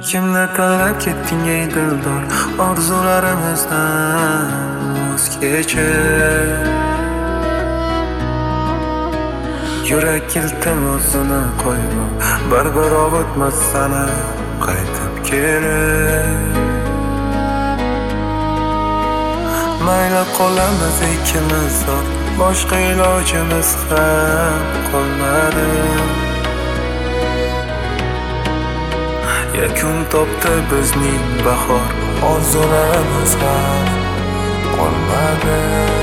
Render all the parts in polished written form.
Kimni tanlab ketding ey dildor, orzularimizdan voz kechib. Yurak iltimosini qo'yma, bir o'tmas sana qaytib kelib. Mayli qolamiz ikkimiz zor, boshqa ilojimiz ham qolmadi. Yakun topdi bizning bahor, orzularimiz ham qolmadi.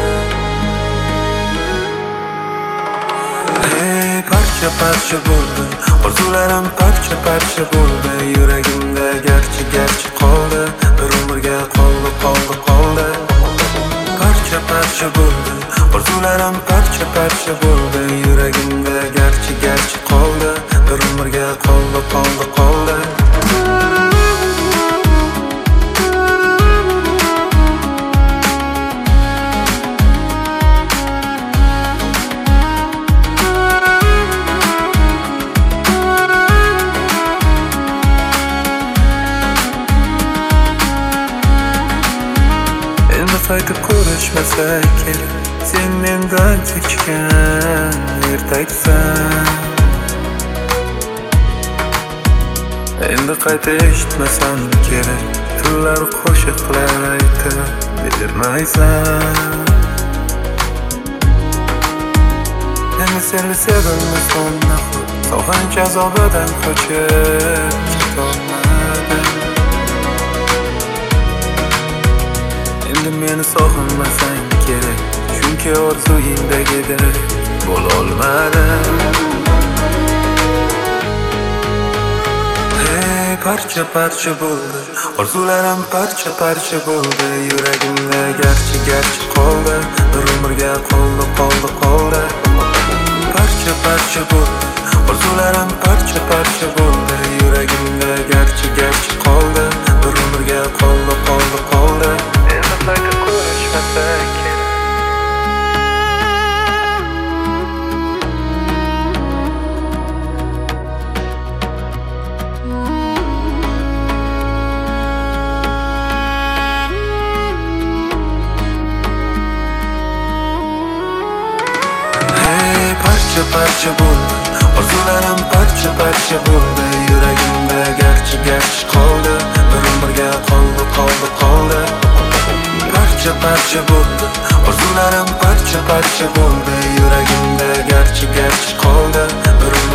Hey, parcha bo'ldi, orzularim parcha bo'ldi. Yuragimda garchi qoldi, bir umrga qoldi. Parcha bo'ldi, orzularim parcha bo'ldi. Yuragimda garchi qoldi, bir umrga qoldi. Qaytib ko'rishmasak kerak, sen mendan kechgan ertaksan. Endi qayta eshitmasam kerak, tillar qo'shiqlar aytib bermaysan. Endi seni sevilmasam nahot, sog'inch azobidan qochib ketolmadim. Endi meni sog'inmasang kerak, chunki orzuyingdagidek bo'lolmadim. Hey, parcha bo'ldi, orzularim parcha bo'ldi. Yuragimda garchi qoldi, bir umrga qoldi. Parcha bo'ldi, orzularim parcha bo'ldi. Yuragimda garchi qoldi, bir umrga qoldi. Qayta ko'rishmasak kerak. Hey, parcha bo'ldi, orzularim parcha bo'ldi. Yuragimda garchi qoldi, bir umrga qoldi. Parcha bo'ldi, orzularim parcha bo'ldi. Yuragimda garchi qoldi, bir